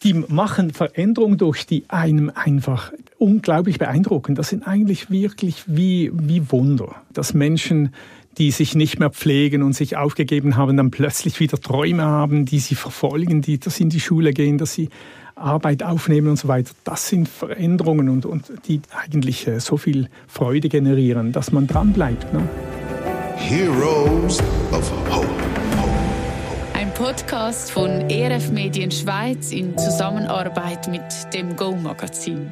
die machen Veränderungen durch, die einem einfach unglaublich beeindrucken. Das sind eigentlich wirklich wie Wunder, dass Menschen, die sich nicht mehr pflegen und sich aufgegeben haben, dann plötzlich wieder Träume haben, die sie verfolgen, dass sie in die Schule gehen, dass sie Arbeit aufnehmen und so weiter. Das sind Veränderungen und die eigentlich so viel Freude generieren, dass man dranbleibt. Ne? Heroes of Hope. Ein Podcast von ERF Medien Schweiz in Zusammenarbeit mit dem Go-Magazin.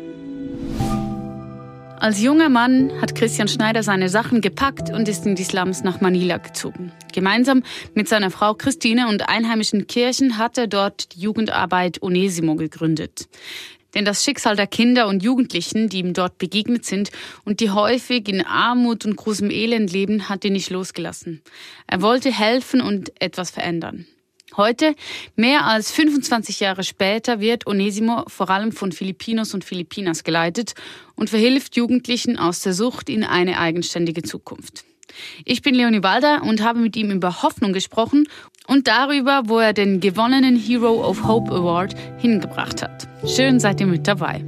Als junger Mann hat Christian Schneider seine Sachen gepackt und ist in die Slums nach Manila gezogen. Gemeinsam mit seiner Frau Christine und einheimischen Kirchen hat er dort die Jugendarbeit Onesimo gegründet. Denn das Schicksal der Kinder und Jugendlichen, die ihm dort begegnet sind und die häufig in Armut und großem Elend leben, hat ihn nicht losgelassen. Er wollte helfen und etwas verändern. Heute, mehr als 25 Jahre später, wird Onesimo vor allem von Filipinos und Filipinas geleitet und verhilft Jugendlichen aus der Sucht in eine eigenständige Zukunft. Ich bin Leonie Walder und habe mit ihm über Hoffnung gesprochen und darüber, wo er den gewonnenen Hero of Hope Award hingebracht hat. Schön, seid ihr mit dabei.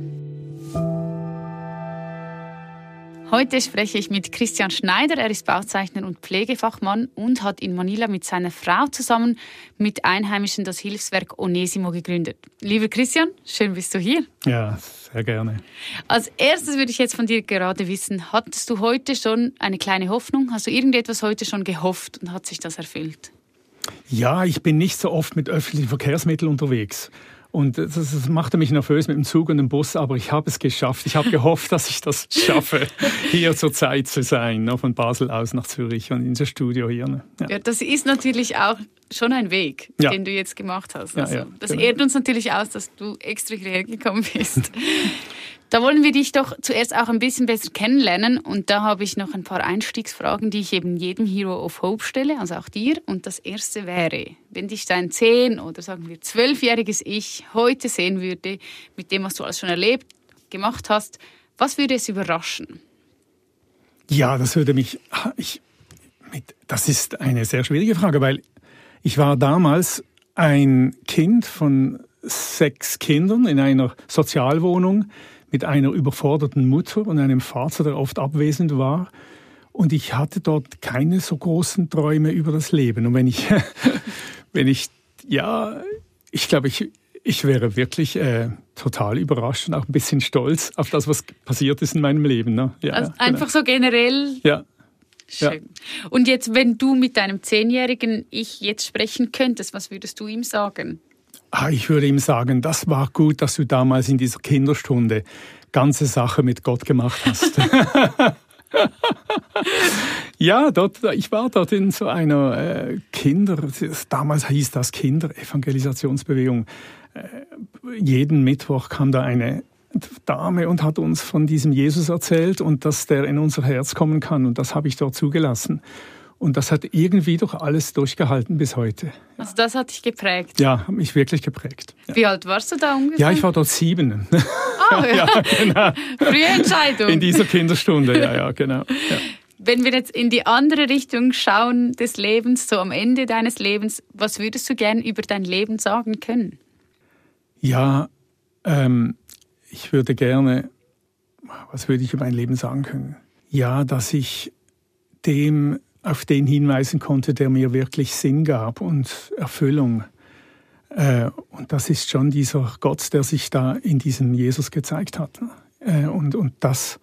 Heute spreche ich mit Christian Schneider. Er ist Bauzeichner und Pflegefachmann und hat in Manila mit seiner Frau zusammen mit Einheimischen das Hilfswerk Onesimo gegründet. Lieber Christian, schön bist du hier. Ja, sehr gerne. Als erstes würde ich jetzt von dir gerade wissen, hattest du heute schon eine kleine Hoffnung? Hast du irgendetwas heute schon gehofft und hat sich das erfüllt? Ja, ich bin nicht so oft mit öffentlichen Verkehrsmitteln unterwegs. Und das machte mich nervös mit dem Zug und dem Bus, aber ich habe es geschafft. Ich habe gehofft, dass ich das schaffe, hier zur Zeit zu sein, von Basel aus nach Zürich und in das Studio hier. Ja, das ist natürlich auch schon ein Weg, den du jetzt gemacht hast. Also, das ehrt uns natürlich aus, dass du extra hierher gekommen bist. Da wollen wir dich doch zuerst auch ein bisschen besser kennenlernen und da habe ich noch ein paar Einstiegsfragen, die ich eben jedem Hero of Hope stelle, also auch dir. Und das erste wäre, wenn dich dein 10- oder sagen wir 12-jähriges Ich heute sehen würde, mit dem, was du alles schon erlebt, gemacht hast, was würde es überraschen? Ja, das würde mich... Das ist eine sehr schwierige Frage, weil ich war damals ein Kind von 6 Kindern in einer Sozialwohnung mit einer überforderten Mutter und einem Vater, der oft abwesend war. Und ich hatte dort keine so großen Träume über das Leben. Und ich glaube, ich wäre wirklich total überrascht und auch ein bisschen stolz auf das, was passiert ist in meinem Leben. Ne? Ja, also einfach so generell? Ja. Schön. Ja. Und jetzt, wenn du mit deinem 10-jährigen Ich jetzt sprechen könntest, was würdest du ihm sagen? Ich würde ihm sagen, das war gut, dass du damals in dieser Kinderstunde ganze Sache mit Gott gemacht hast. Ja, ich war dort in so einer damals hieß das Kinderevangelisationsbewegung. Jeden Mittwoch kam da eine Dame und hat uns von diesem Jesus erzählt und dass der in unser Herz kommen kann. Und das habe ich dort zugelassen. Und das hat irgendwie doch alles durchgehalten bis heute. Ja. Also das hat dich geprägt? Ja, hat mich wirklich geprägt. Ja. Wie alt warst du da ungefähr? Ja, ich war dort 7. Ja, genau. Frühe Entscheidung. In dieser Kinderstunde, ja, genau. Ja. Wenn wir jetzt in die andere Richtung schauen des Lebens, so am Ende deines Lebens, was würdest du gern über dein Leben sagen können? Ja, ich würde gerne, was würde ich über mein Leben sagen können? Ja, dass ich auf den hinweisen konnte, der mir wirklich Sinn gab und Erfüllung. Und das ist schon dieser Gott, der sich da in diesem Jesus gezeigt hat. Und dass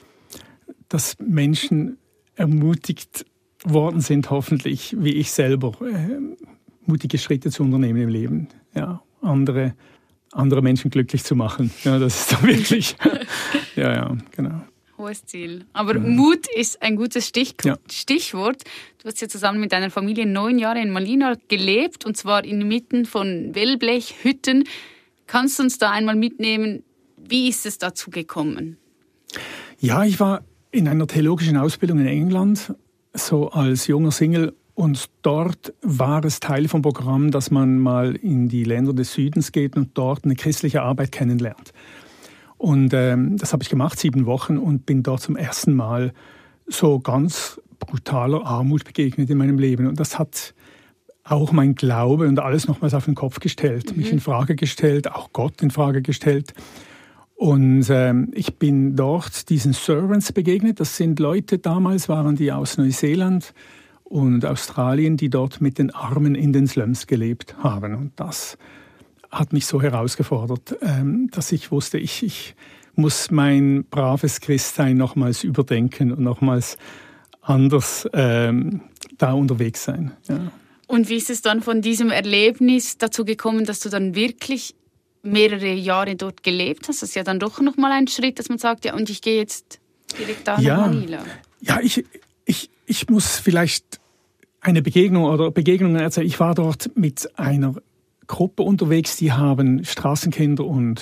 Menschen ermutigt worden sind, hoffentlich, wie ich selber, mutige Schritte zu unternehmen im Leben. Ja, andere Menschen glücklich zu machen. Ja, das ist doch wirklich, ja, genau. Hohes Ziel. Aber Mut ist ein gutes Stichwort. Du hast ja zusammen mit deiner Familie 9 Jahre in Manila gelebt, und zwar inmitten von Wellblechhütten. Kannst du uns da einmal mitnehmen, wie ist es dazu gekommen? Ja, ich war in einer theologischen Ausbildung in England, so als junger Single. Und dort war es Teil vom Programm, dass man mal in die Länder des Südens geht und dort eine christliche Arbeit kennenlernt. Und das habe ich gemacht, 7 Wochen, und bin dort zum ersten Mal so ganz brutaler Armut begegnet in meinem Leben. Und das hat auch mein Glaube und alles nochmals auf den Kopf gestellt, mich in Frage gestellt, auch Gott in Frage gestellt. Und ich bin dort diesen Servants begegnet. Das sind Leute, damals waren die aus Neuseeland und Australien, die dort mit den Armen in den Slums gelebt haben. Und das hat mich so herausgefordert, dass ich wusste, ich muss mein braves Christsein nochmals überdenken und nochmals anders da unterwegs sein. Ja. Und wie ist es dann von diesem Erlebnis dazu gekommen, dass du dann wirklich mehrere Jahre dort gelebt hast? Das ist ja dann doch nochmal ein Schritt, dass man sagt, ja, und ich gehe jetzt direkt da nach Manila. Ja, ich muss vielleicht eine Begegnung oder Begegnungen erzählen. Ich war dort mit einer Gruppe unterwegs, die haben Straßenkinder und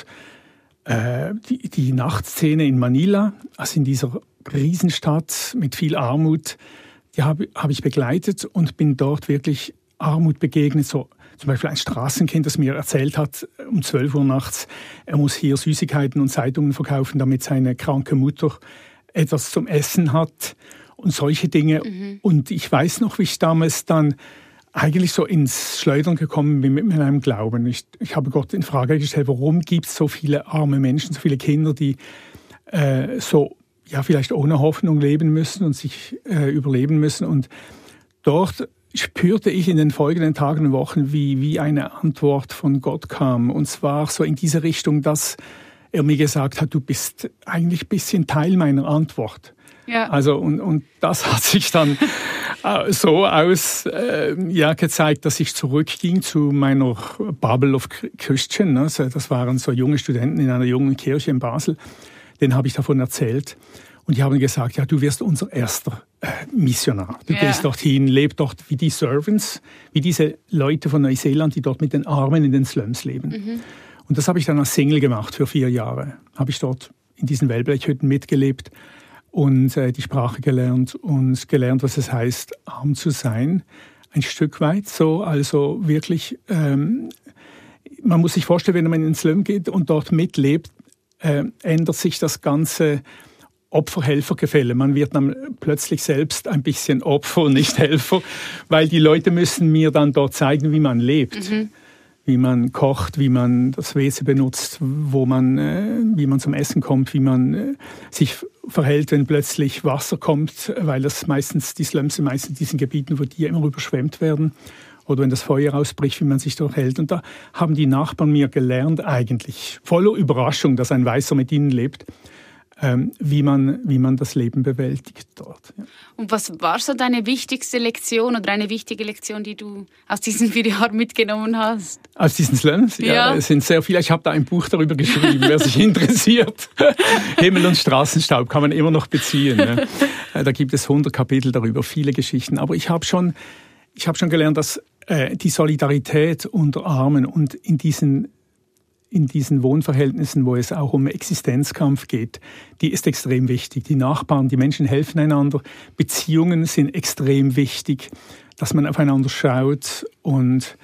die Nachtszene in Manila, also in dieser Riesenstadt mit viel Armut, die habe ich begleitet und bin dort wirklich Armut begegnet. So zum Beispiel ein Straßenkind, das mir erzählt hat, um 12 Uhr nachts, er muss hier Süßigkeiten und Zeitungen verkaufen, damit seine kranke Mutter etwas zum Essen hat und solche Dinge. Und ich weiß noch, wie ich damals dann eigentlich so ins Schleudern gekommen bin mit meinem Glauben. Ich habe Gott in Frage gestellt, warum gibt es so viele arme Menschen, so viele Kinder, die vielleicht ohne Hoffnung leben müssen und sich überleben müssen. Und dort spürte ich in den folgenden Tagen und Wochen, wie eine Antwort von Gott kam. Und zwar so in diese Richtung, dass er mir gesagt hat, du bist eigentlich ein bisschen Teil meiner Antwort. Ja. Also und das hat sich dann so gezeigt, dass ich zurückging zu meiner Bubble of Christian. Also das waren so junge Studenten in einer jungen Kirche in Basel. Denen habe ich davon erzählt. Und die haben gesagt, ja, du wirst unser erster Missionar. Du gehst dorthin, lebst dort wie die Servants, wie diese Leute von Neuseeland, die dort mit den Armen in den Slums leben. Und das habe ich dann als Single gemacht für 4 Jahre. Habe ich dort in diesen Wellblechhütten mitgelebt und die Sprache gelernt und gelernt, was es heißt, arm zu sein. Ein Stück weit so, also wirklich, man muss sich vorstellen, wenn man in den Slum geht und dort mitlebt, ändert sich das ganze Opfer-Helfer-Gefälle. Man wird dann plötzlich selbst ein bisschen Opfer und nicht Helfer, weil die Leute müssen mir dann dort zeigen, wie man lebt, wie man kocht, wie man das WC benutzt, wie man zum Essen kommt, wie man sich verhält, wenn plötzlich Wasser kommt, weil die Slums sind meistens in diesen Gebieten, wo die immer überschwemmt werden. Oder wenn das Feuer ausbricht, wie man sich dort hält. Und da haben die Nachbarn mir gelernt, eigentlich voller Überraschung, dass ein Weißer mit ihnen lebt, wie man das Leben bewältigt dort. Ja. Und was war so deine wichtigste Lektion oder eine wichtige Lektion, die du aus diesen 4 Jahren mitgenommen hast? Aus diesen Slums? Ja, es sind sehr viele. Ich habe da ein Buch darüber geschrieben, wer sich interessiert. Himmel und Straßenstaub kann man immer noch beziehen. Ne? Da gibt es 100 Kapitel darüber, viele Geschichten. Aber ich habe schon gelernt, dass die Solidarität unter Armen und in diesen Wohnverhältnissen, wo es auch um Existenzkampf geht, die ist extrem wichtig. Die Nachbarn, die Menschen helfen einander. Beziehungen sind extrem wichtig, dass man aufeinander schaut. Und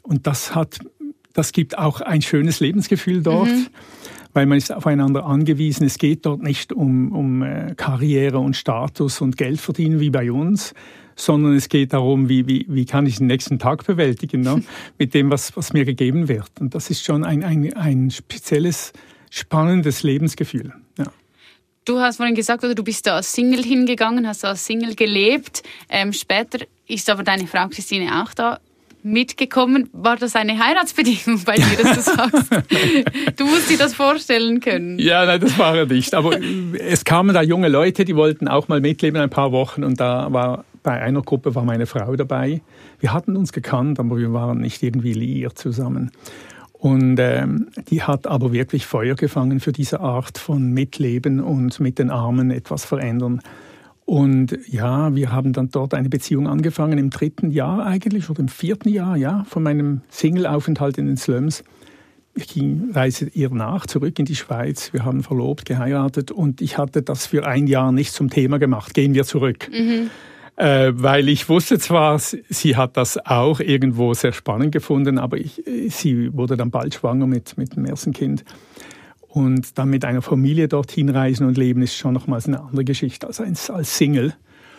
das gibt auch ein schönes Lebensgefühl dort, weil man ist aufeinander angewiesen. Es geht dort nicht um Karriere und Status und Geld verdienen wie bei uns, sondern es geht darum, wie kann ich den nächsten Tag bewältigen, ne? Mit dem, was mir gegeben wird. Und das ist schon ein spezielles, spannendes Lebensgefühl. Ja. Du hast vorhin gesagt, oder du bist da als Single hingegangen, hast als Single gelebt. Später ist aber deine Frau Christine auch da mitgekommen. War das eine Heiratsbedingung bei dir, dass du sagst? Du musst dir das vorstellen können. Ja, nein, das war er nicht. Aber es kamen da junge Leute, die wollten auch mal mitleben, ein paar Wochen. Und bei einer Gruppe war meine Frau dabei. Wir hatten uns gekannt, aber wir waren nicht irgendwie liiert zusammen. Und die hat aber wirklich Feuer gefangen für diese Art von Mitleben und mit den Armen etwas verändern. Und ja, wir haben dann dort eine Beziehung angefangen im 3. Jahr eigentlich oder im 4. Jahr, ja, von meinem Single-Aufenthalt in den Slums. Ich reiste ihr zurück in die Schweiz. Wir haben verlobt, geheiratet und ich hatte das für 1 Jahr nicht zum Thema gemacht. Gehen wir zurück. Weil ich wusste zwar, sie hat das auch irgendwo sehr spannend gefunden, aber sie wurde dann bald schwanger mit dem ersten Kind. Und dann mit einer Familie dorthin reisen und leben, ist schon nochmals eine andere Geschichte als Single.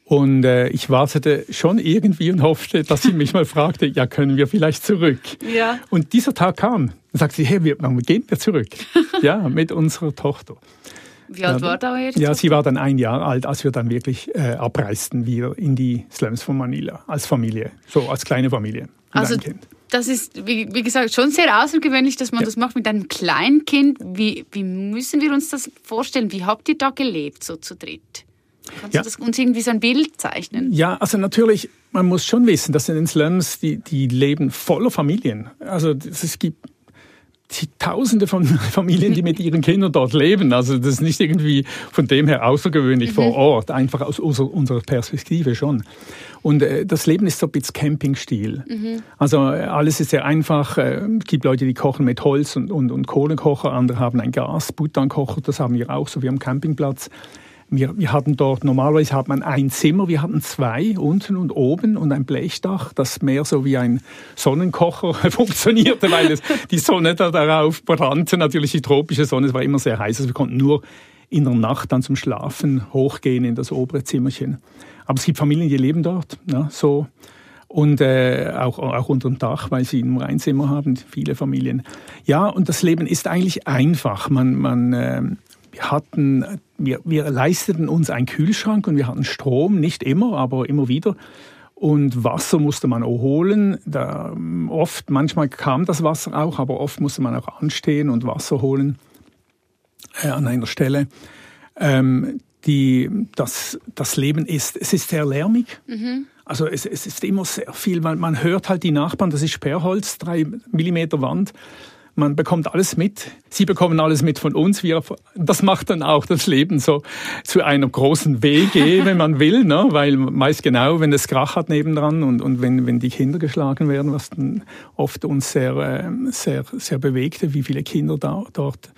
Und ich wartete schon irgendwie und hoffte, dass sie mich mal fragte, ja, können wir vielleicht zurück? Ja. Und dieser Tag kam. Dann sagte sie, hey, wann gehen wir zurück? Ja, mit unserer Tochter. Wie alt war da eure Tochter? Ja, sie war dann 1 Jahr alt, als wir dann wirklich abreisten wieder in die Slums von Manila, als Familie, so als kleine Familie. Also ein Kind. Das ist, wie gesagt, schon sehr außergewöhnlich, dass man das macht mit einem Kleinkind. Wie müssen wir uns das vorstellen? Wie habt ihr da gelebt, so zu dritt? Kannst du das uns irgendwie so ein Bild zeichnen? Ja, also natürlich, man muss schon wissen, dass in den Slums, die leben voller Familien. Also es gibt Tausende von Familien, die mit ihren Kindern dort leben. Also das ist nicht irgendwie von dem her außergewöhnlich vor Ort, einfach aus unserer Perspektive schon. Und das Leben ist so ein bisschen Campingstil. Also alles ist sehr einfach. Es gibt Leute, die kochen mit Holz und Kohlekocher, andere haben ein Gas-Butankocher, das haben wir auch, so wie am Campingplatz. Wir hatten dort, normalerweise hat man ein Zimmer, wir hatten 2, unten und oben, und ein Blechdach, das mehr so wie ein Sonnenkocher funktionierte, weil die Sonne da darauf brannte, natürlich die tropische Sonne, es war immer sehr heiß, also wir konnten nur in der Nacht dann zum Schlafen hochgehen in das obere Zimmerchen. Aber es gibt Familien, die leben dort, ja, so. Und auch unter dem Dach, weil sie nur ein Zimmer haben, viele Familien. Ja, und das Leben ist eigentlich einfach. Wir leisteten uns einen Kühlschrank und wir hatten Strom, nicht immer, aber immer wieder. Und Wasser musste man auch holen. Manchmal kam das Wasser auch, aber oft musste man auch anstehen und Wasser holen an einer Stelle. Das Leben es ist sehr lärmig. Also es ist immer sehr viel, weil man hört halt die Nachbarn, das ist Sperrholz, 3 Millimeter Wand. Man bekommt alles mit. Sie bekommen alles mit von uns. Das macht dann auch das Leben so zu einer großen WG, wenn man will, ne? Weil man weiß genau, wenn es Krach hat nebendran und wenn die Kinder geschlagen werden, was dann oft uns sehr, sehr, sehr bewegte, wie viele Kinder dort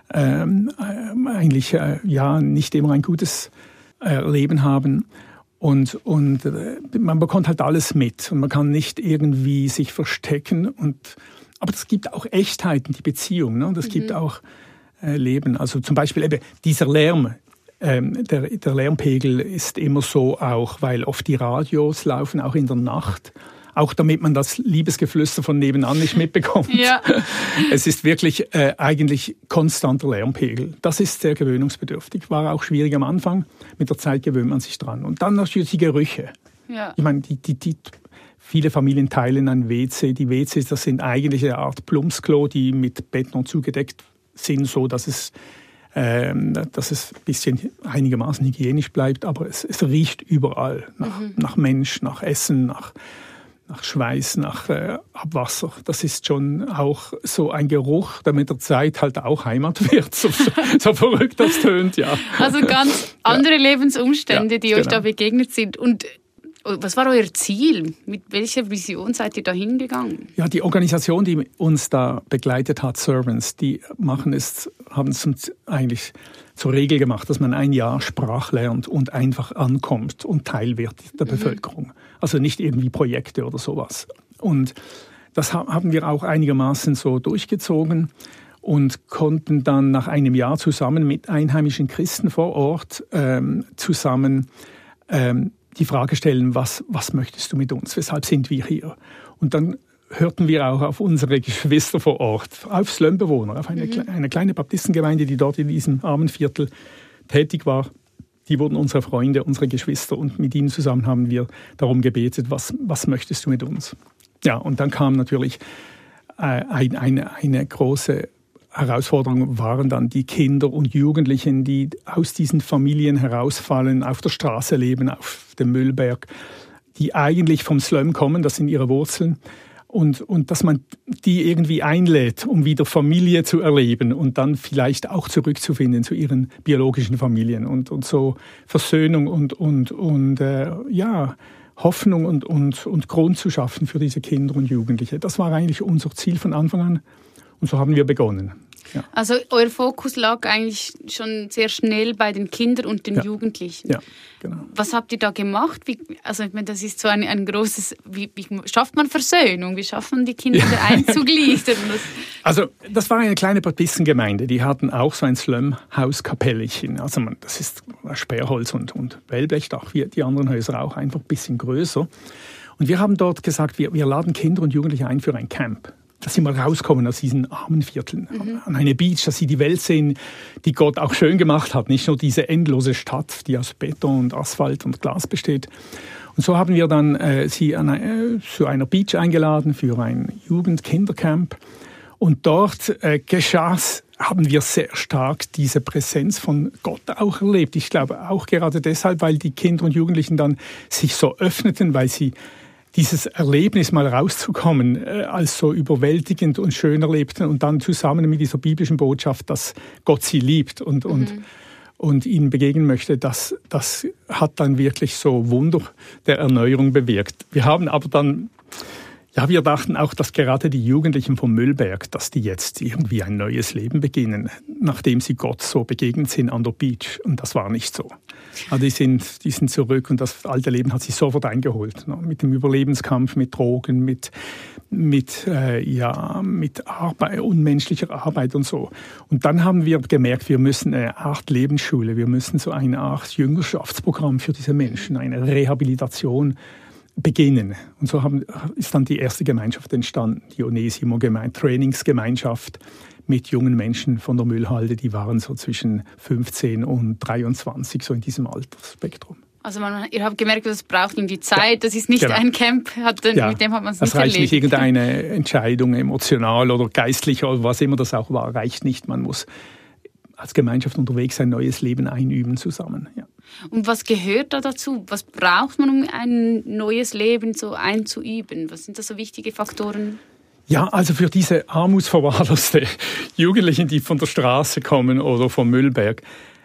eigentlich nicht immer ein gutes Leben haben. Und man bekommt halt alles mit und man kann nicht irgendwie sich verstecken. Aber es gibt auch Echtheiten, die Beziehung, ne? Das gibt auch Leben. Also zum Beispiel eben dieser Lärm, der Lärmpegel ist immer so auch, weil oft die Radios laufen, auch in der Nacht. Auch damit man das Liebesgeflüster von nebenan nicht mitbekommt. Ja. Es ist wirklich eigentlich konstanter Lärmpegel. Das ist sehr gewöhnungsbedürftig. War auch schwierig am Anfang. Mit der Zeit gewöhnt man sich dran. Und dann natürlich die Gerüche. Ja. Ich meine, viele Familien teilen ein WC. Die WCs, das sind eigentlich eine Art Plumpsklo, die mit Beton zugedeckt sind, so dass es ein bisschen einigermaßen hygienisch bleibt. Aber es riecht überall nach Mensch, nach Essen, nach Schweiß, nach Abwasser. Das ist schon auch so ein Geruch, der mit der Zeit halt auch Heimat wird. So verrückt das tönt, ja. Also ganz andere Lebensumstände, die euch da begegnet sind. Und was war euer Ziel? Mit welcher Vision seid ihr da hingegangen? Ja, die Organisation, die uns da begleitet hat, Servants, die haben es eigentlich zur Regel gemacht, dass man 1 Jahr Sprach lernt und einfach ankommt und Teil wird der Bevölkerung. Also nicht irgendwie Projekte oder sowas. Und das haben wir auch einigermaßen so durchgezogen und konnten dann nach einem Jahr zusammen mit einheimischen Christen vor Ort die Frage stellen, was möchtest du mit uns? Weshalb sind wir hier? Und dann hörten wir auch auf unsere Geschwister vor Ort, auf Slumbewohner, auf eine kleine Baptistengemeinde, die dort in diesem armen Viertel tätig war. Die wurden unsere Freunde, unsere Geschwister, und mit ihnen zusammen haben wir darum gebetet, was möchtest du mit uns? Ja, und dann kam natürlich eine große Herausforderung, waren dann die Kinder und Jugendlichen, die aus diesen Familien herausfallen, auf der Straße leben, auf dem Müllberg, die eigentlich vom Slum kommen, das sind ihre Wurzeln. Und dass man die irgendwie einlädt, um wieder Familie zu erleben und dann vielleicht auch zurückzufinden zu ihren biologischen Familien und so Versöhnung und Hoffnung und Grund zu schaffen für diese Kinder und Jugendliche. Das war eigentlich unser Ziel von Anfang an und so haben wir begonnen. Ja. Also euer Fokus lag eigentlich schon sehr schnell bei den Kindern und den Jugendlichen. Ja, genau. Was habt ihr da gemacht? Also ich meine, das ist so ein großes... Wie schafft man Versöhnung? Wie schafft man die Kinder wieder einzugliedern? Also das war eine kleine Baptistengemeinde. Die hatten auch so ein Slumhouse-Kapellchen. Also das ist Sperrholz und Wellblechdach, wie die anderen Häuser auch, einfach ein bisschen größer. Und wir haben dort gesagt, wir laden Kinder und Jugendliche ein für ein Camp. Dass sie mal rauskommen aus diesen armen Vierteln, an eine Beach, dass sie die Welt sehen, die Gott auch schön gemacht hat. Nicht nur diese endlose Stadt, die aus Beton und Asphalt und Glas besteht. Und so haben wir dann sie zu einer Beach eingeladen für ein Jugend-Kindercamp. Und dort haben wir sehr stark diese Präsenz von Gott auch erlebt. Ich glaube auch gerade deshalb, weil die Kinder und Jugendlichen dann sich so öffneten, weil sie dieses Erlebnis mal rauszukommen, als so überwältigend und schön erlebten und dann zusammen mit dieser biblischen Botschaft, dass Gott sie liebt und ihnen begegnen möchte, das hat dann wirklich so Wunder der Erneuerung bewirkt. Wir haben aber dann, wir dachten auch, dass gerade die Jugendlichen vom Müllberg, dass die jetzt irgendwie ein neues Leben beginnen, nachdem sie Gott so begegnet sind an der Beach. Und das war nicht so. Also die sind zurück und das alte Leben hat sie sofort eingeholt. Mit dem Überlebenskampf, mit Drogen, mit Arbeit, unmenschlicher Arbeit und so. Und dann haben wir gemerkt, wir müssen eine Art Lebensschule, wir müssen so eine Art Jüngerschaftsprogramm für diese Menschen, eine Rehabilitation beginnen. Und so ist dann die erste Gemeinschaft entstanden, die Onesimo-Trainingsgemeinschaft mit jungen Menschen von der Müllhalde. Die waren so zwischen 15 und 23, so in diesem Altersspektrum. Also ihr habt gemerkt, das braucht irgendwie Zeit. Ja, das ist nicht ein Camp, mit dem hat man es nicht erlebt. Das reicht nicht, irgendeine Entscheidung, emotional oder geistlich oder was immer das auch war, reicht nicht. Man muss als Gemeinschaft unterwegs ein neues Leben einüben zusammen. Ja. Und was gehört da dazu? Was braucht man, um ein neues Leben so einzuüben? Was sind da so wichtige Faktoren? Ja, also für diese armutsverwahrloste Jugendlichen, die von der Straße kommen oder vom Müllberg,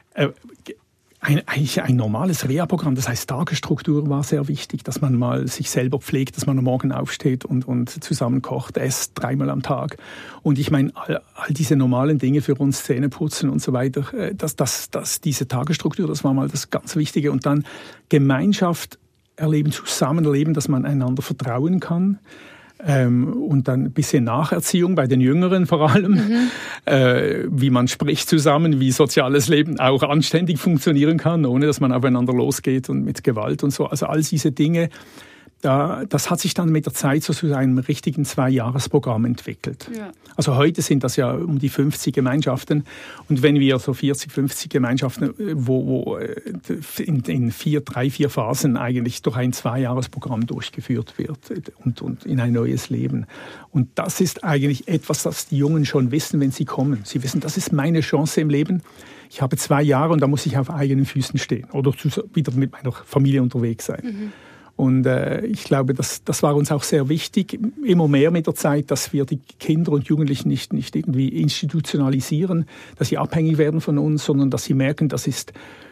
eigentlich ein normales Reha-Programm, das heißt Tagesstruktur war sehr wichtig, dass man mal sich selber pflegt, dass man am Morgen aufsteht und zusammen kocht, esst 3-mal am Tag. Und ich meine, all diese normalen Dinge für uns, Zähne putzen und so weiter, diese Tagesstruktur, das war mal das ganz Wichtige. Und dann Gemeinschaft erleben, Zusammenleben, dass man einander vertrauen kann. Und dann ein bisschen Nacherziehung bei den Jüngeren vor allem, wie man spricht zusammen, wie soziales Leben auch anständig funktionieren kann, ohne dass man aufeinander losgeht und mit Gewalt und so. Also all diese Dinge, das hat sich dann mit der Zeit so zu einem richtigen 2-Jahres-Programm entwickelt. Ja. Also heute sind das ja um die 50 Gemeinschaften und wenn wir so 40, 50 Gemeinschaften, wo in 3-4 Phasen eigentlich durch ein 2-Jahres-Programm durchgeführt wird und in ein neues Leben. Und das ist eigentlich etwas, das die Jungen schon wissen, wenn sie kommen. Sie wissen, das ist meine Chance im Leben. Ich habe 2 Jahre und da muss ich auf eigenen Füßen stehen oder wieder mit meiner Familie unterwegs sein. Mhm. Und ich glaube, das war uns auch sehr wichtig, immer mehr mit der Zeit, dass wir die Kinder und Jugendlichen nicht irgendwie institutionalisieren, dass sie abhängig werden von uns, sondern dass sie merken, es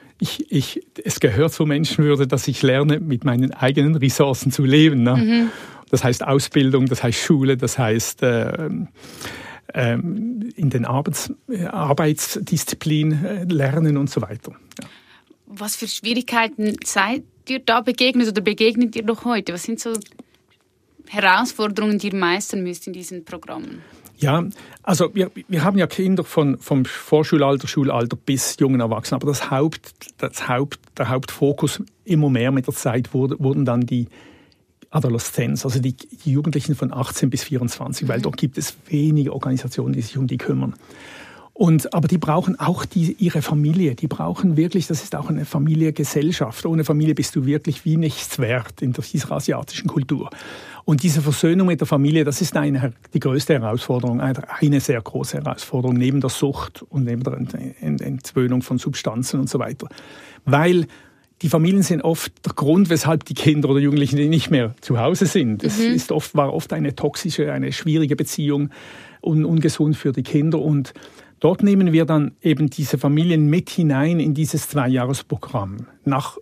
gehört zur Menschenwürde, dass ich lerne, mit meinen eigenen Ressourcen zu leben. Ne? Mhm. Das heißt Ausbildung, das heißt Schule, das heißt in den Arbeitsdisziplin lernen und so weiter. Ja. Was für Schwierigkeiten seid ihr da begegnet oder begegnet ihr noch heute? Was sind so Herausforderungen, die ihr meistern müsst in diesen Programmen? Ja, also wir haben ja Kinder vom Vorschulalter, Schulalter bis jungen Erwachsenen, aber der Hauptfokus immer mehr mit der Zeit wurden dann die Adoleszenz, also die Jugendlichen von 18 bis 24, weil dort gibt es wenige Organisationen, die sich um die kümmern. Aber die brauchen auch ihre Familie. Die brauchen wirklich, das ist auch eine Familiengesellschaft. Ohne Familie bist du wirklich wie nichts wert in dieser asiatischen Kultur. Und diese Versöhnung mit der Familie, das ist die größte Herausforderung, eine sehr große Herausforderung neben der Sucht und neben der Entwöhnung von Substanzen und so weiter. Weil die Familien sind oft der Grund, weshalb die Kinder oder Jugendlichen nicht mehr zu Hause sind. Es war oft eine toxische, eine schwierige Beziehung und ungesund für die Kinder. Und dort nehmen wir dann eben diese Familien mit hinein in dieses 2-Jahres-Programm. Nach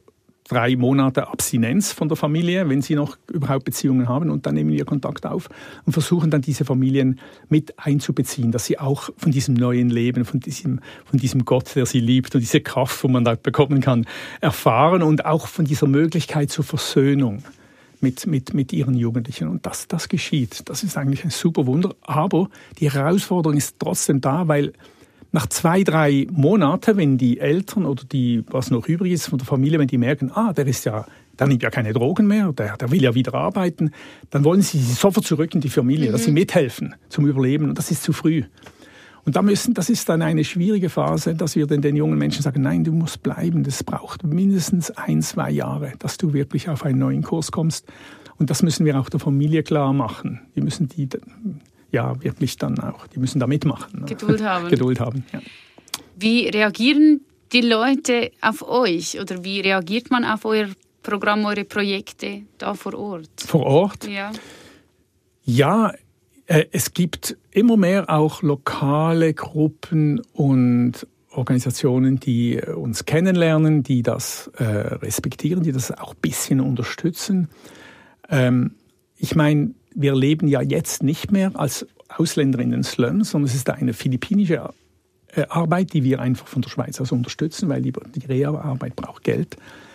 3 Monate Abstinenz von der Familie, wenn sie noch überhaupt Beziehungen haben, und dann nehmen wir Kontakt auf und versuchen dann diese Familien mit einzubeziehen, dass sie auch von diesem neuen Leben, von diesem Gott, der sie liebt und diese Kraft, wo man da bekommen kann, erfahren und auch von dieser Möglichkeit zur Versöhnung mit ihren Jugendlichen. Und das geschieht. Das ist eigentlich ein super Wunder. Aber die Herausforderung ist trotzdem da, weil nach 2-3 Monaten, wenn die Eltern oder was noch übrig ist von der Familie, wenn die merken, der nimmt ja keine Drogen mehr, der will ja wieder arbeiten, dann wollen sie sofort zurück in die Familie, dass sie mithelfen zum Überleben. Und das ist zu früh. Und das ist dann eine schwierige Phase, dass wir den jungen Menschen sagen, nein, du musst bleiben. Das braucht mindestens 1-2 Jahre, dass du wirklich auf einen neuen Kurs kommst. Und das müssen wir auch der Familie klar machen. Die müssen wirklich dann auch, die müssen da mitmachen. Geduld haben. Geduld haben, ja. Wie reagieren die Leute auf euch? Oder wie reagiert man auf euer Programm, eure Projekte da vor Ort? Vor Ort? Ja. Ja, es gibt immer mehr auch lokale Gruppen und Organisationen, die uns kennenlernen, die das respektieren, die das auch ein bisschen unterstützen. Ich meine, wir leben ja jetzt nicht mehr als Ausländer in den Slums, sondern es ist eine philippinische Arbeit, die wir einfach von der Schweiz aus unterstützen, weil die Reha-Arbeit braucht Geld.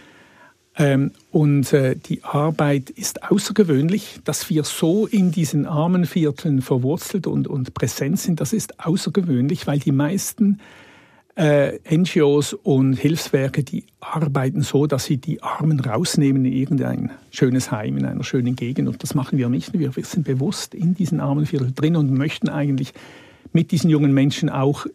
Und die Arbeit ist außergewöhnlich, dass wir so in diesen armen Vierteln verwurzelt und präsent sind. Das ist außergewöhnlich, weil die meisten NGOs und Hilfswerke, die arbeiten so, dass sie die Armen rausnehmen in irgendein schönes Heim, in einer schönen Gegend. Und das machen wir nicht. Wir sind bewusst in diesen armen Vierteln drin und möchten eigentlich mit diesen jungen Menschen auch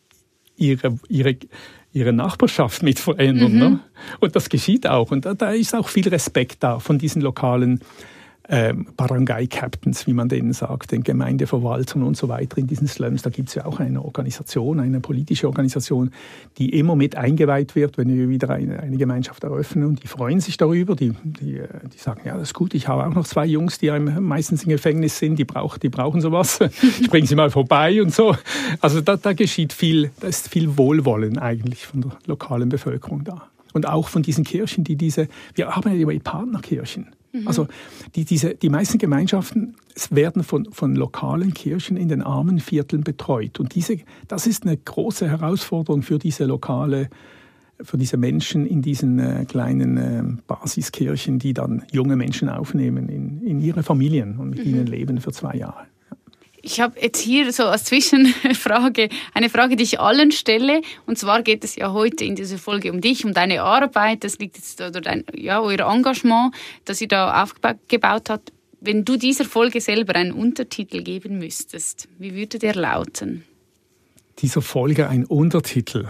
ihre Nachbarschaft mit verändern. Ne? Und das geschieht auch. Und da ist auch viel Respekt da von diesen lokalen Barangay-Captains, wie man denen sagt, den Gemeindeverwaltern und so weiter in diesen Slums. Da gibt es ja auch eine Organisation, eine politische Organisation, die immer mit eingeweiht wird, wenn wir wieder eine Gemeinschaft eröffnen. Und die freuen sich darüber. Die sagen, ja, das ist gut, ich habe auch noch 2 Jungs, die meistens im Gefängnis sind, die brauchen sowas. Ich bringe sie mal vorbei und so. Also da geschieht viel, da ist viel Wohlwollen eigentlich von der lokalen Bevölkerung da. Und auch von diesen Kirchen, wir arbeiten ja mit Partnerkirchen. Also die meisten Gemeinschaften werden von lokalen Kirchen in den armen Vierteln betreut. Und das ist eine große Herausforderung für diese Menschen in diesen kleinen Basiskirchen, die dann junge Menschen aufnehmen in ihre Familien und mit ihnen leben für 2 Jahre. Ich habe jetzt hier so als Zwischenfrage eine Frage, die ich allen stelle. Und zwar geht es ja heute in dieser Folge um dich, um deine Arbeit. Das liegt jetzt euer Engagement, das ihr da aufgebaut habt. Wenn du dieser Folge selber einen Untertitel geben müsstest, wie würde der lauten? Dieser Folge ein Untertitel?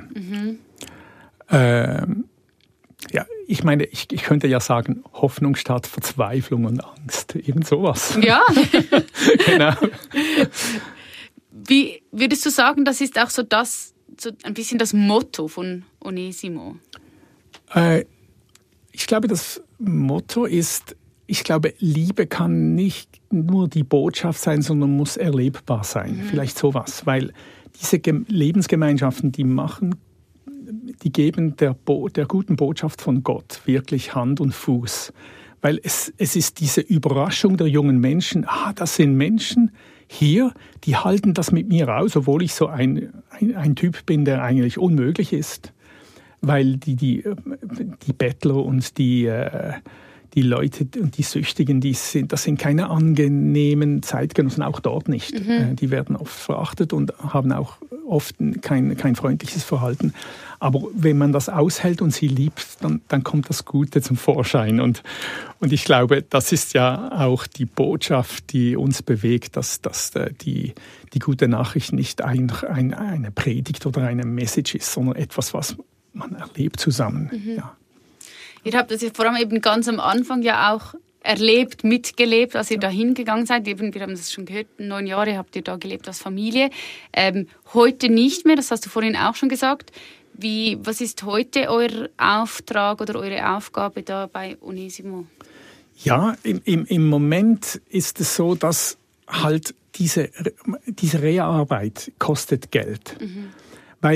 Ja, ich meine, ich könnte ja sagen, Hoffnung statt Verzweiflung und Angst. Irgend sowas. Ja. Genau. Wie würdest du sagen, das ist auch so ein bisschen das Motto von Onesimo? Ich glaube, das Motto ist, Liebe kann nicht nur die Botschaft sein, sondern muss erlebbar sein. Vielleicht sowas. Weil diese Lebensgemeinschaften, die geben der guten Botschaft von Gott wirklich Hand und Fuß. Weil es ist diese Überraschung der jungen Menschen, das sind Menschen hier, die halten das mit mir aus, obwohl ich so ein Typ bin, der eigentlich unmöglich ist. Weil die Bettler und die Leute und die Süchtigen, das sind keine angenehmen Zeitgenossen, auch dort nicht. Die werden oft verachtet und haben auch oft kein freundliches Verhalten. Aber wenn man das aushält und sie liebt, dann kommt das Gute zum Vorschein. Und ich glaube, das ist ja auch die Botschaft, die uns bewegt, dass die gute Nachricht nicht eine Predigt oder eine Message ist, sondern etwas, was man erlebt zusammen. Ja. Ihr habt das ja vor allem eben ganz am Anfang ja auch erlebt, mitgelebt, als ihr da hingegangen seid. Wir haben das schon gehört, 9 Jahre habt ihr da gelebt als Familie. Heute nicht mehr, das hast du vorhin auch schon gesagt. Was ist heute euer Auftrag oder eure Aufgabe da bei Onesimo? Ja, im Moment ist es so, dass halt diese Reha-Arbeit kostet Geld. Weil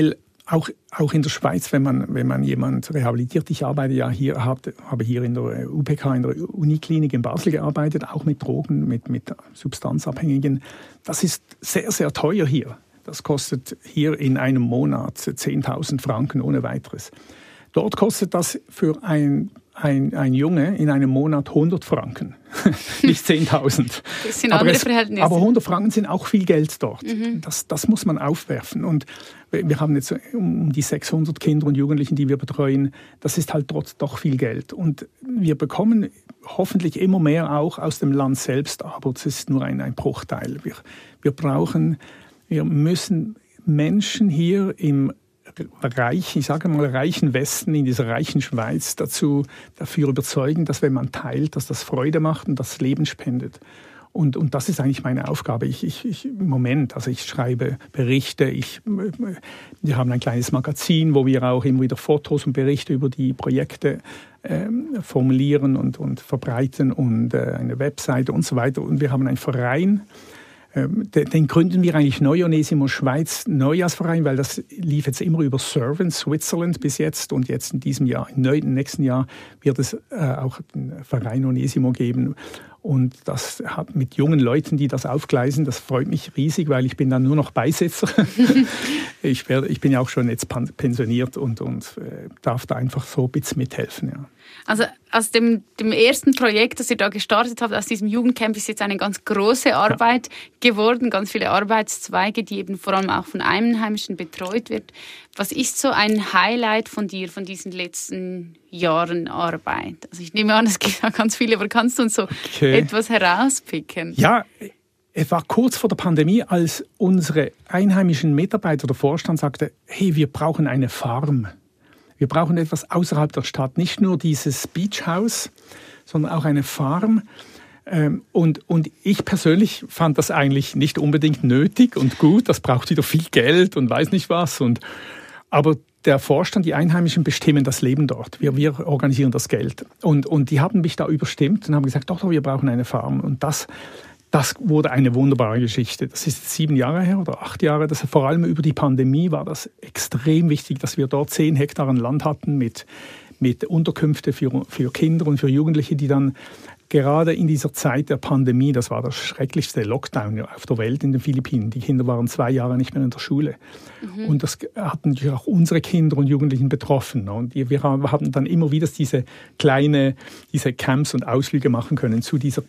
auch in der Schweiz, wenn man jemand rehabilitiert, ich arbeite ja hier, habe hier in der UPK, in der Uniklinik in Basel gearbeitet, auch mit Drogen, mit Substanzabhängigen. Das ist sehr, sehr teuer hier. Das kostet hier in einem Monat 10.000 Franken ohne weiteres. Dort kostet das für ein Junge in einem Monat 100 Franken, nicht 10.000. Das sind andere Verhältnisse. Aber 100 Franken sind auch viel Geld dort. Das muss man aufwerfen. Und wir haben jetzt um die 600 Kinder und Jugendlichen, die wir betreuen. Das ist halt doch viel Geld. Und wir bekommen hoffentlich immer mehr auch aus dem Land selbst, aber es ist nur ein Bruchteil. Wir müssen Menschen hier im reichen Westen, in dieser reichen Schweiz dafür überzeugen, dass wenn man teilt, dass das Freude macht und das Leben spendet. Und das ist eigentlich meine Aufgabe. Im Moment, also ich schreibe Berichte, wir haben ein kleines Magazin, wo wir auch immer wieder Fotos und Berichte über die Projekte formulieren und verbreiten und eine Webseite und so weiter. Und wir haben einen Verein, den gründen wir eigentlich Neu Onesimo Schweiz Neujahrsverein, weil das lief jetzt immer über Servant Switzerland bis jetzt und jetzt in diesem Jahr, im nächsten Jahr wird es auch den Verein Onesimo geben. Und das hat mit jungen Leuten, die das aufgleisen, das freut mich riesig, weil ich bin dann nur noch Beisitzer. Ich bin ja auch schon jetzt pensioniert und darf da einfach so ein bisschen mithelfen. Ja. Also aus dem ersten Projekt, das ihr da gestartet habt, aus diesem Jugendcamp ist jetzt eine ganz große Arbeit geworden, ganz viele Arbeitszweige, die eben vor allem auch von Einheimischen betreut wird. Was ist so ein Highlight von dir, von diesen letzten Jahren Arbeit? Also ich nehme an, es gibt auch ganz viele, aber kannst du uns so etwas herauspicken? Ja, es war kurz vor der Pandemie, als unsere einheimischen Mitarbeiter, der Vorstand sagte, hey, wir brauchen eine Farm. Wir brauchen etwas außerhalb der Stadt, nicht nur dieses Beachhaus, sondern auch eine Farm. Und ich persönlich fand das eigentlich nicht unbedingt nötig und gut. Das braucht wieder viel Geld und weiß nicht was. Aber der Vorstand, die Einheimischen bestimmen das Leben dort. Wir organisieren das Geld. Und die haben mich da überstimmt und haben gesagt, doch, wir brauchen eine Farm. Und das wurde eine wunderbare Geschichte. Das ist 7 Jahre her oder 8 Jahre. Vor allem über die Pandemie war das extrem wichtig, dass wir dort 10 Hektar Land hatten mit Unterkünfte für Kinder und für Jugendliche, die dann gerade in dieser Zeit der Pandemie, das war der schrecklichste Lockdown auf der Welt in den Philippinen. Die Kinder waren 2 Jahre nicht mehr in der Schule. Und das hat natürlich auch unsere Kinder und Jugendlichen betroffen. Und wir haben dann immer wieder diese Camps und Ausflüge machen können zu dieser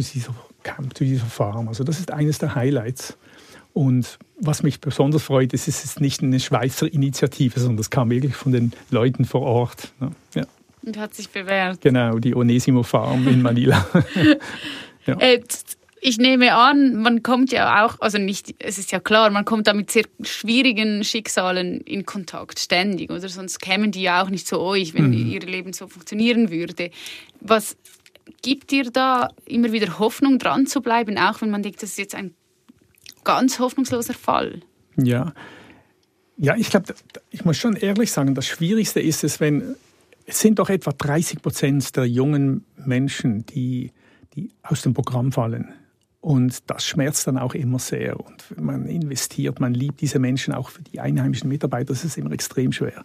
Farm. Also das ist eines der Highlights. Und was mich besonders freut, ist, es ist nicht eine Schweizer Initiative, sondern das kam wirklich von den Leuten vor Ort. Ja. Und hat sich bewährt. Genau, die Onesimo Farm in Manila. Ja. Ich nehme an, man kommt ja auch, also nicht, es ist ja klar, man kommt da mit sehr schwierigen Schicksalen in Kontakt, ständig, oder? Sonst kämen die ja auch nicht zu euch, wenn ihr Leben so funktionieren würde. Was gibt dir da immer wieder Hoffnung, dran zu bleiben, auch wenn man denkt, das ist jetzt ein ganz hoffnungsloser Fall? Ja, ich glaube, ich muss schon ehrlich sagen, das Schwierigste ist es, es sind doch etwa 30% der jungen Menschen, die aus dem Programm fallen. Und das schmerzt dann auch immer sehr. Und man investiert, man liebt diese Menschen, auch für die einheimischen Mitarbeiter, das ist immer extrem schwer.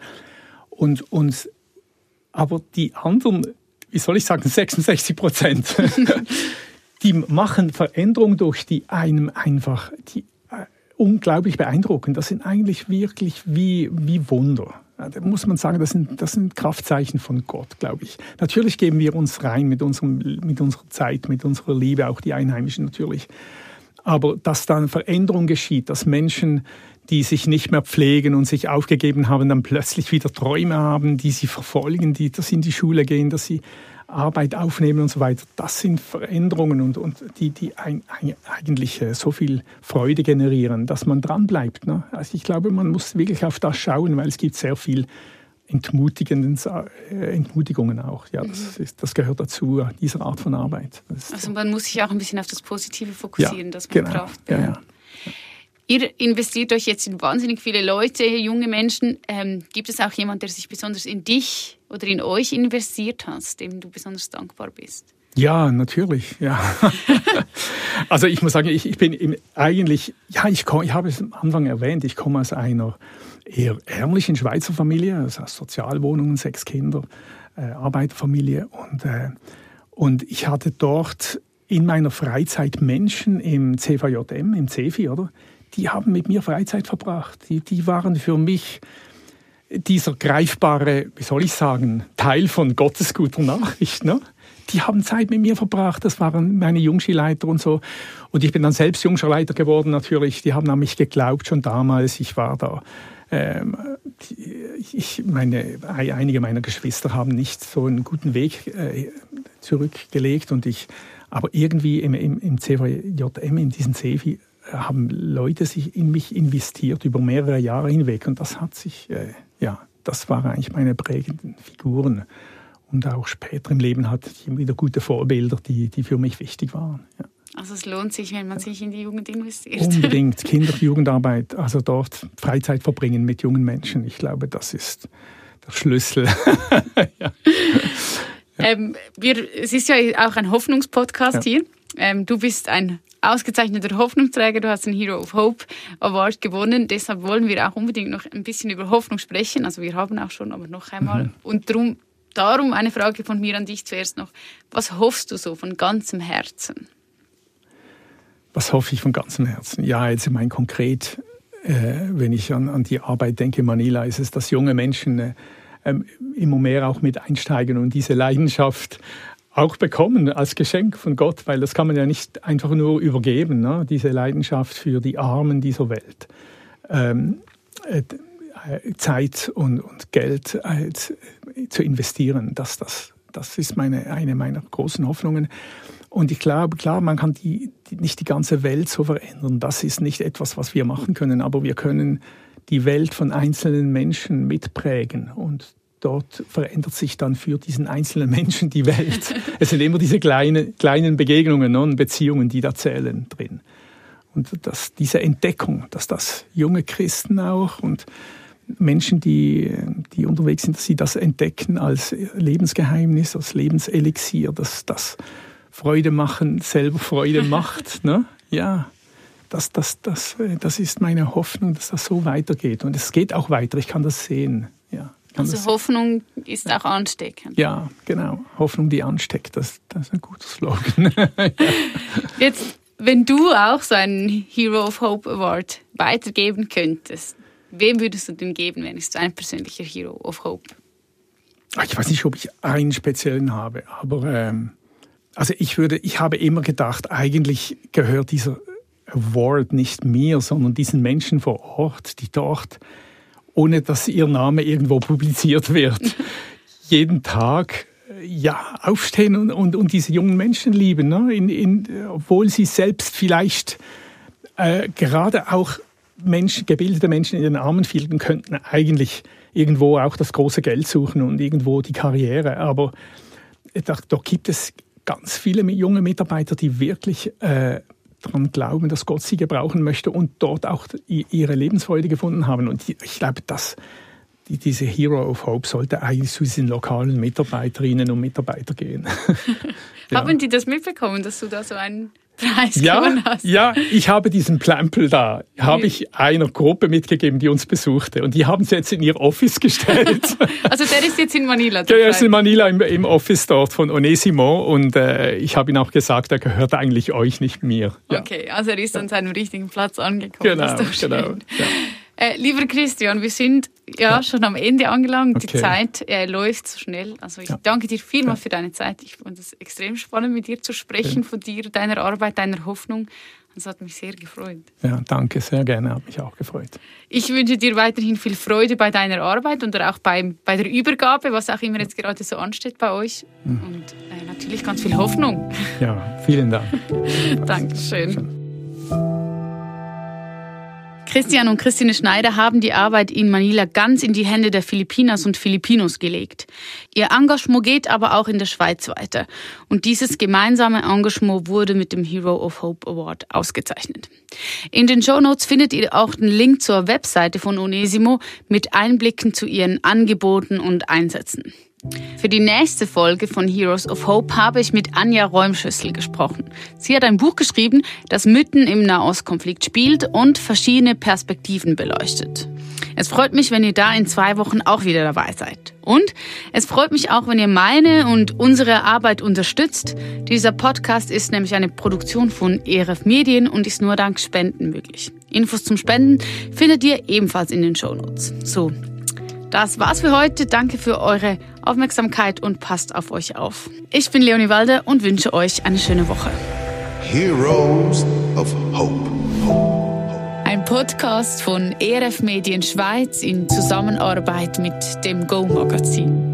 Aber die anderen, wie soll ich sagen, 66%, die machen Veränderungen durch, die einem einfach unglaublich beeindrucken. Das sind eigentlich wirklich wie Wunder. Da muss man sagen, das sind Kraftzeichen von Gott, glaube ich. Natürlich geben wir uns rein mit unserer Zeit, mit unserer Liebe, auch die Einheimischen natürlich. Aber dass dann Veränderung geschieht, dass Menschen, die sich nicht mehr pflegen und sich aufgegeben haben, dann plötzlich wieder Träume haben, die sie verfolgen, dass sie in die Schule gehen, dass sie Arbeit aufnehmen und so weiter. Das sind Veränderungen und die eigentlich so viel Freude generieren, dass man dranbleibt. Ne? Also ich glaube, man muss wirklich auf das schauen, weil es gibt sehr viel Entmutigungen auch. Ja, das gehört dazu, dieser Art von Arbeit. Also man muss sich auch ein bisschen auf das Positive fokussieren, dass man Kraft braucht. Ja. Ihr investiert euch jetzt in wahnsinnig viele Leute, junge Menschen. Gibt es auch jemanden, der sich besonders in dich oder in euch investiert hat, dem du besonders dankbar bist? Ja, natürlich, ja. Also ich muss sagen, ich bin eigentlich, ich habe es am Anfang erwähnt, ich komme aus einer eher ärmlichen Schweizer Familie, also aus Sozialwohnungen, 6 Kinder, Arbeiterfamilie. Und ich hatte dort in meiner Freizeit Menschen im CVJM, im CEFI, oder? Die haben mit mir Freizeit verbracht. Die waren für mich dieser greifbare, wie soll ich sagen, Teil von Gottes guter Nachricht, ne? Die haben Zeit mit mir verbracht, das waren meine Jungschulleiter und so. Und ich bin dann selbst Jungschulleiter geworden natürlich. Die haben an mich geglaubt schon damals. Ich war da. Einige meiner Geschwister haben nicht so einen guten Weg zurückgelegt. Aber irgendwie im CVJM, in diesen CEFI, haben Leute sich in mich investiert über mehrere Jahre hinweg. Und das hat sich, das waren eigentlich meine prägenden Figuren. Und auch später im Leben hatte ich immer wieder gute Vorbilder, die für mich wichtig waren. Ja. Also es lohnt sich, wenn man sich in die Jugend investiert. Unbedingt. Jugendarbeit, also dort Freizeit verbringen mit jungen Menschen. Ich glaube, das ist der Schlüssel. Ja. Es ist ja auch ein Hoffnungspodcast hier. Du bist ein ausgezeichneter Hoffnungsträger. Du hast den Hero of Hope Award gewonnen. Deshalb wollen wir auch unbedingt noch ein bisschen über Hoffnung sprechen. Also wir haben auch schon, aber noch einmal. Und darum eine Frage von mir an dich zuerst noch. Was hoffst du so von ganzem Herzen? Was hoffe ich von ganzem Herzen? Ja, jetzt mein konkret, wenn ich an die Arbeit denke in Manila, ist es, dass junge Menschen immer mehr auch mit einsteigen und diese Leidenschaft auch bekommen als Geschenk von Gott, weil das kann man ja nicht einfach nur übergeben, ne? Diese Leidenschaft für die Armen dieser Welt. Zeit und Geld zu investieren, das ist eine meiner großen Hoffnungen. Und ich glaube, klar, man kann nicht die ganze Welt so verändern. Das ist nicht etwas, was wir machen können, aber wir können die Welt von einzelnen Menschen mitprägen. Und dort verändert sich dann für diesen einzelnen Menschen die Welt. Es sind immer diese kleinen Begegnungen und Beziehungen, die da zählen drin. Und diese Entdeckung, dass das junge Christen auch und Menschen, die unterwegs sind, dass sie das entdecken als Lebensgeheimnis, als Lebenselixier, dass das Freude machen, selber Freude macht. Ne? Ja, das ist meine Hoffnung, dass das so weitergeht. Und es geht auch weiter, ich kann das sehen. Ja, Hoffnung ist auch ansteckend. Ja, genau. Hoffnung, die ansteckt, das ist ein guter Slogan. Ja. Jetzt, wenn du auch so einen Hero of Hope Award weitergeben könntest, wem würdest du den geben, wenn es ein persönlicher Hero of Hope? Ich weiß nicht, ob ich einen speziellen habe, aber ich habe immer gedacht, eigentlich gehört dieser Award nicht mir, sondern diesen Menschen vor Ort, die dort, ohne dass ihr Name irgendwo publiziert wird, jeden Tag aufstehen und diese jungen Menschen lieben, ne? Obwohl sie selbst vielleicht gerade auch gebildete Menschen in den armen Vierteln könnten eigentlich irgendwo auch das große Geld suchen und irgendwo die Karriere. Aber da gibt es ganz viele junge Mitarbeiter, die wirklich daran glauben, dass Gott sie gebrauchen möchte und dort auch ihre Lebensfreude gefunden haben. Und ich glaube, diese Hero of Hope sollte eigentlich zu diesen lokalen Mitarbeiterinnen und Mitarbeitern gehen. Ja. Haben die das mitbekommen, dass du da so einen Preis gewonnen hast? Ja, ich habe diesen Plempel da, ich einer Gruppe mitgegeben, die uns besuchte. Und die haben es jetzt in ihr Office gestellt. Also der ist jetzt in Manila? Der ist in Manila im Office dort von Onesimo. Und ich habe ihm auch gesagt, er gehört eigentlich euch, nicht mir. Ja. Okay, also er ist an seinem richtigen Platz angekommen. Genau, das ist doch genau. schön. Ja. Lieber Christian, wir sind schon am Ende angelangt. Okay. Die Zeit läuft so schnell. Also ich danke dir vielmals für deine Zeit. Ich fand es extrem spannend, mit dir zu sprechen, von dir, deiner Arbeit, deiner Hoffnung. Das hat mich sehr gefreut. Ja, danke, sehr gerne. Hat mich auch gefreut. Ich wünsche dir weiterhin viel Freude bei deiner Arbeit und auch bei der Übergabe, was auch immer jetzt gerade so ansteht bei euch. Und natürlich ganz viel Hoffnung. Ja, vielen Dank. Dankeschön. Christian und Christine Schneider haben die Arbeit in Manila ganz in die Hände der Filipinas und Filipinos gelegt. Ihr Engagement geht aber auch in der Schweiz weiter. Und dieses gemeinsame Engagement wurde mit dem Hero of Hope Award ausgezeichnet. In den Shownotes findet ihr auch den Link zur Webseite von Onesimo mit Einblicken zu ihren Angeboten und Einsätzen. Für die nächste Folge von Heroes of Hope habe ich mit Anja Räumschüssel gesprochen. Sie hat ein Buch geschrieben, das mitten im Nahostkonflikt spielt und verschiedene Perspektiven beleuchtet. Es freut mich, wenn ihr da in 2 Wochen auch wieder dabei seid. Und es freut mich auch, wenn ihr meine und unsere Arbeit unterstützt. Dieser Podcast ist nämlich eine Produktion von ERF Medien und ist nur dank Spenden möglich. Infos zum Spenden findet ihr ebenfalls in den Shownotes. So, das war's für heute. Danke für eure Aufmerksamkeit und passt auf euch auf. Ich bin Leonie Walder und wünsche euch eine schöne Woche. Heroes of Hope. Ein Podcast von ERF Medien Schweiz in Zusammenarbeit mit dem Go Magazin.